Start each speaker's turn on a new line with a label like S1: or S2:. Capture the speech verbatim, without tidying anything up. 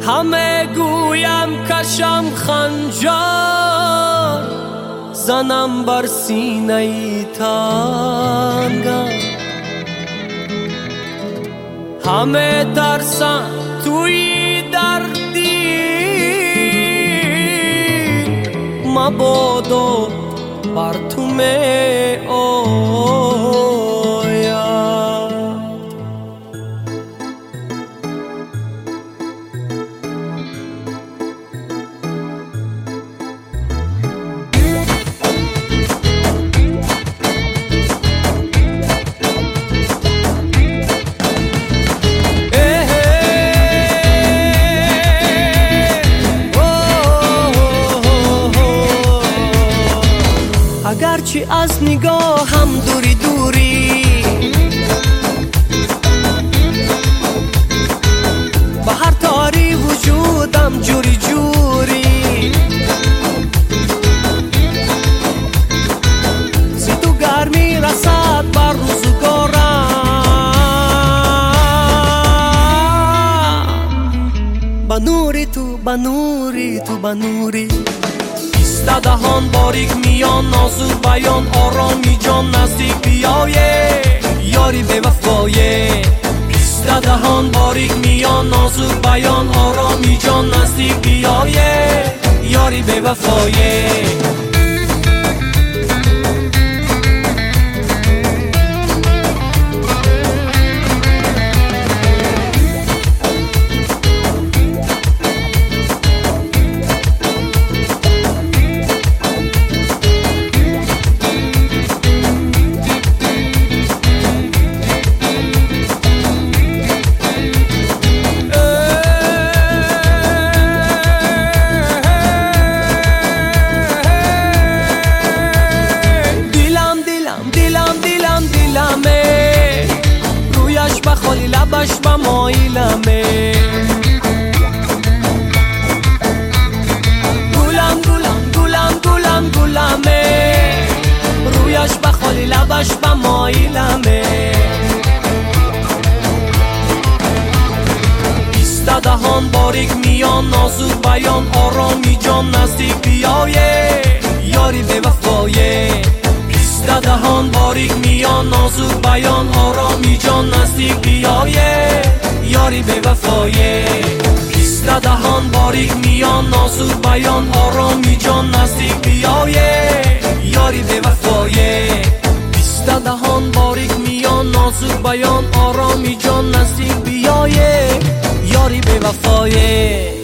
S1: همه گویم کشم خنجر، زنم بر سینه ای تنگم. همه ترسن توی دردی مبادا بر تو می آید. اگرچه از نگاه هم دوری دوری، با هر تاری وجودم جوری جوری، زید و گرمی رسد بر روزگارم. با نوری تو با نوری تو با نوری، دهان باریک میان نازک بیان، آرامی جان نزدیک بیایه یاری به وفایه. بیسته دهان باریک میان نازک بیان، آرامی جان نزدیک بیایه یاری به وفایه. رویش بخالی لبش با مایلمه، گلم گلم گلم گلم گلمه، رویش بخالی لبش با مایلمه. بیسته دهان باریک میان نازک بیان، آرامی جان نزدیک بیایه یاری به وفایه. دهان باریک میان نازک بیان، آرامی جان نزدیک بیایه یاری به وفایه. بیسته دهان باریک میان نازک بیان، آرامی جان نزدیک بیایه یاری به وفایه. بیسته دهان باریک میان نازک بیان، آرامی جان نزدیک بیایه یاری به وفایه.